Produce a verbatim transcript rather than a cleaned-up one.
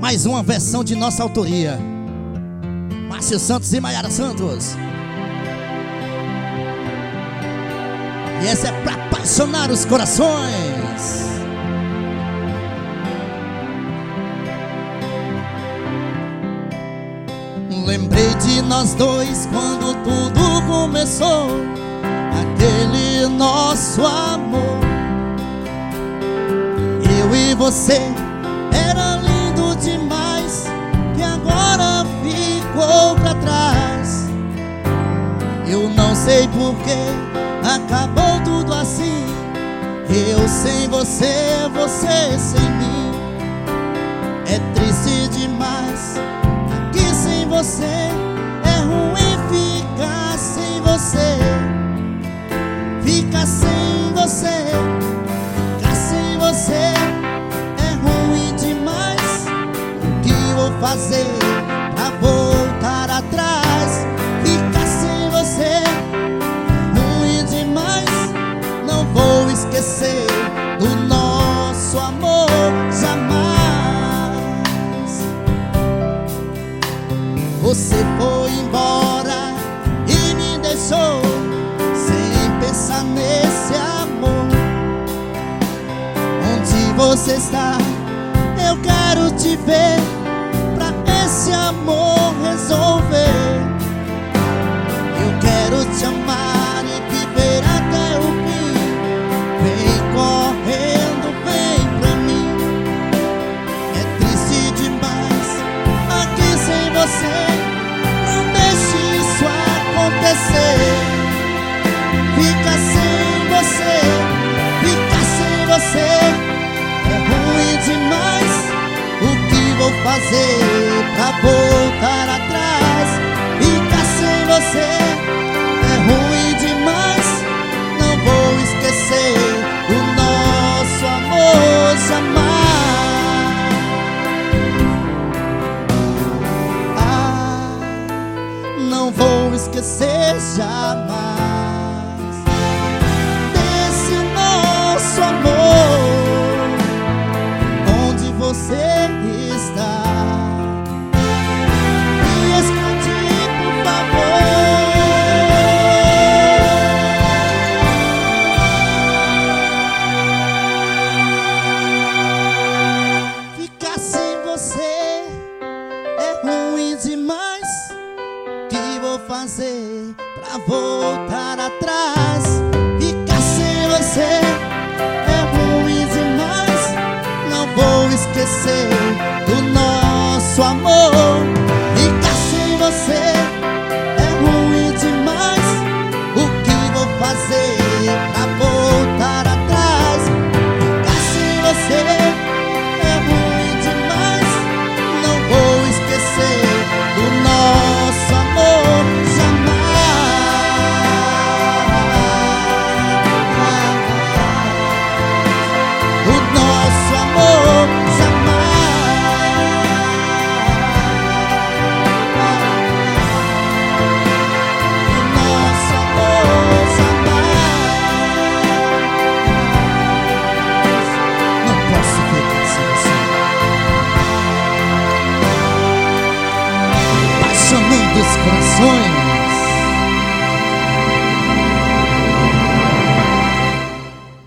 mais uma versão de nossa autoria. Márcio Santos e Maiara Santos. E essa é pra apaixonar os corações. Lembrei de nós dois quando tudo começou, aquele nosso amor. Eu e você era lindo demais, que agora ficou pra trás. Eu não sei porquê acabou tudo assim. Eu sem você, você sem mim. É triste demais, aqui sem você. É ruim ficar sem você. Ficar sem você, ficar sem você é ruim demais. O que vou fazer pra voltar atrás? Ficar sem você é ruim demais. Não vou esquecer do nosso amor jamais. Você foi embora e me deixou sem pensar nesse amor. Onde você está? Eu quero te ver pra esse amor resolver. Eu quero te amar e viver até o fim. Vem correndo, vem pra mim. É triste demais aqui sem você. Não deixe isso acontecer. Fica sem você, fica sem você é ruim demais. O que vou fazer pra voltar atrás? Fica sem você é ruim demais. Não vou esquecer o nosso amor jamais. Ah, não vou esquecer jamais desse nosso amor. Onde você está? Me escute, por favor. Ficar sem você é ruim demais. O que vou fazer pra voltar atrás? Ficar sem você é ruim demais. Não vou esquecer do